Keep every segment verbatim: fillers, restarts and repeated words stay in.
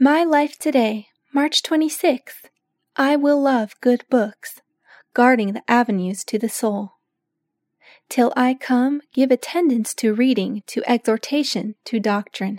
My Life Today, March twenty-sixth. I will love good books, guarding the avenues to the soul. Till I come, give attendance to reading, to exhortation, to doctrine.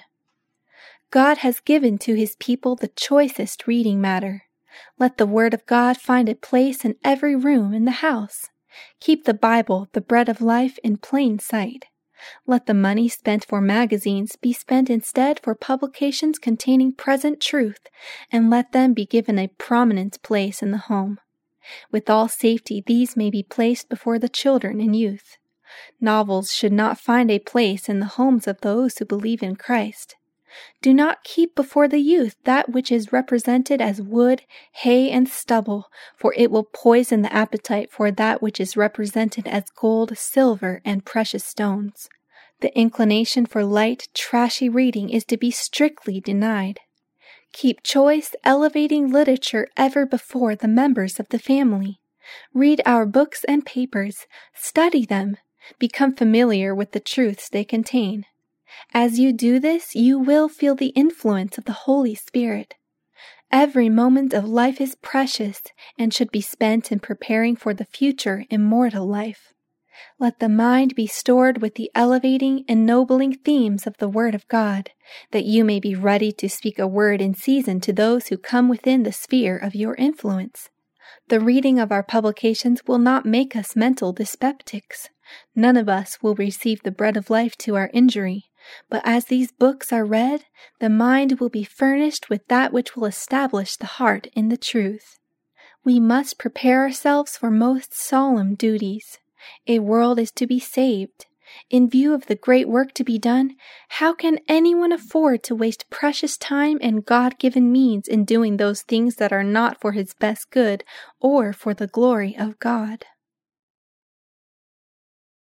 God has given to his people the choicest reading matter. Let the word of God find a place in every room in the house. Keep the Bible, the bread of life, in plain sight. Let the money spent for magazines be spent instead for publications containing present truth, and let them be given a prominent place in the home. With all safety, these may be placed before the children and youth. Novels should not find a place in the homes of those who believe in Christ. Do not keep before the youth that which is represented as wood, hay, and stubble, for it will poison the appetite for that which is represented as gold, silver, and precious stones. The inclination for light, trashy reading is to be strictly denied. Keep choice, elevating literature ever before the members of the family. Read our books and papers, study them, become familiar with the truths they contain. As you do this, you will feel the influence of the Holy Spirit. Every moment of life is precious and should be spent in preparing for the future immortal life. Let the mind be stored with the elevating, ennobling themes of the Word of God, that you may be ready to speak a word in season to those who come within the sphere of your influence. The reading of our publications will not make us mental dyspeptics. None of us will receive the bread of life to our injury. But as these books are read, the mind will be furnished with that which will establish the heart in the truth. We must prepare ourselves for most solemn duties. A world is to be saved. In view of the great work to be done, how can anyone afford to waste precious time and God-given means in doing those things that are not for his best good or for the glory of God?